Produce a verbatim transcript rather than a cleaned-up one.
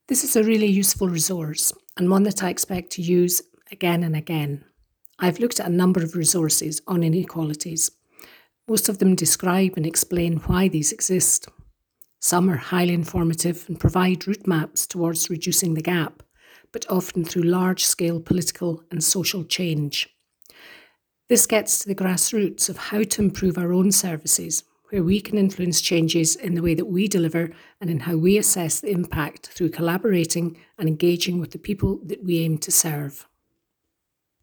This is a really useful resource and one that I expect to use again and again. I've looked at a number of resources on inequalities. Most of them describe and explain why these exist. Some are highly informative and provide route maps towards reducing the gap, but often through large-scale political and social change. This gets to the grassroots of how to improve our own services, where we can influence changes in the way that we deliver and in how we assess the impact through collaborating and engaging with the people that we aim to serve.